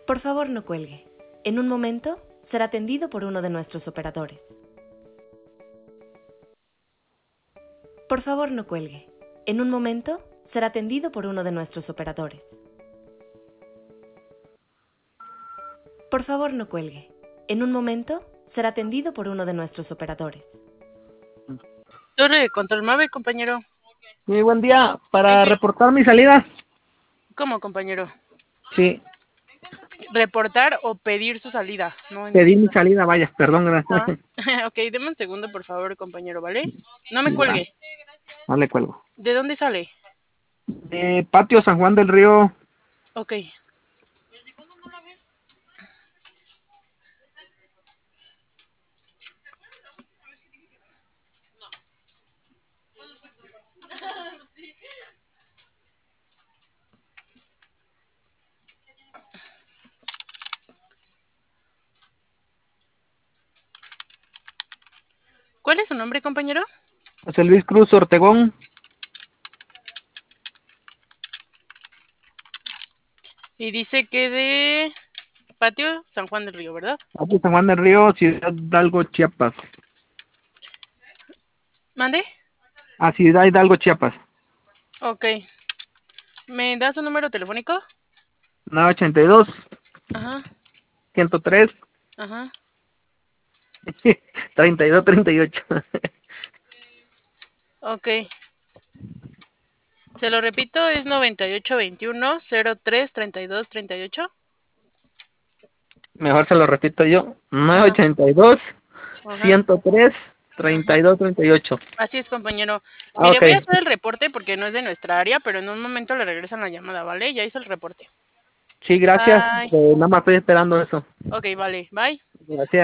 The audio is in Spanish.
Por favor, no cuelgue. En un momento será atendido por uno de nuestros operadores. Por favor, no cuelgue. En un momento será atendido por uno de nuestros operadores. Por favor, no cuelgue. En un momento será atendido por uno de nuestros operadores. Torre de control MAVE, compañero. Muy buen día. Para reportar mi salida. ¿Cómo, compañero? Sí, ¿Reportar o pedir su salida? No pedí mi entiendo. salida, vaya, perdón, gracias. Ok, deme un segundo, por favor, compañero, ¿vale? No me Va, cuelgue. no le cuelgo. ¿De dónde sale? Patio San Juan del Río. Ok. ¿Cuál es su nombre, compañero? José Luis Cruz Ortegón. Y dice que de Patio San Juan del Río, ¿verdad? Patio San Juan del Río, Ciudad Hidalgo, Chiapas. ¿Mande? A Ciudad Hidalgo, Chiapas. Ok. ¿Me da su número telefónico? 982 Ajá, 103 ajá. 3238. Ok. Se lo repito, es 9821-03-3238. Mejor se lo repito yo. Ajá, 982 ajá, 103 ajá. 3238. Así es, compañero. Ah, Mire, ok. voy a hacer el reporte porque no es de nuestra área, pero en un momento le regresan la llamada, ¿vale? Ya hizo el reporte. Sí, gracias. Bye. Nada más estoy esperando eso. Ok, vale. Bye. Gracias.